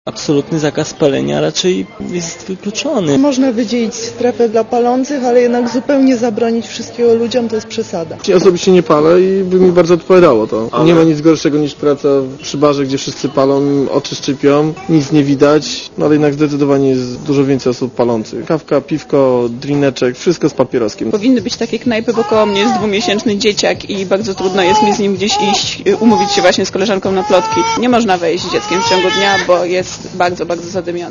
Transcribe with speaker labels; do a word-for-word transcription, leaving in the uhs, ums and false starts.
Speaker 1: Absolutny zakaz palenia raczej jest wykluczony.
Speaker 2: Można wydzielić strefę dla palących, ale jednak zupełnie zabronić wszystkiego ludziom to jest przesada.
Speaker 3: Ja osobiście nie palę i by mi bardzo odpowiadało to. Ale... Nie ma nic gorszego niż praca przy barze, gdzie wszyscy palą, oczy szczypią, nic nie widać, no ale jednak zdecydowanie jest dużo więcej osób palących. Kawka, piwko, drineczek, wszystko z papieroskiem.
Speaker 4: Powinny być takie knajpy, bo koło mnie jest dwumiesięczny dzieciak i bardzo trudno jest mi z nim gdzieś iść, umówić się właśnie z koleżanką na plotki. Nie można wejść z dzieckiem w ciągu dnia, bo jest bardzo, bardzo zadymione.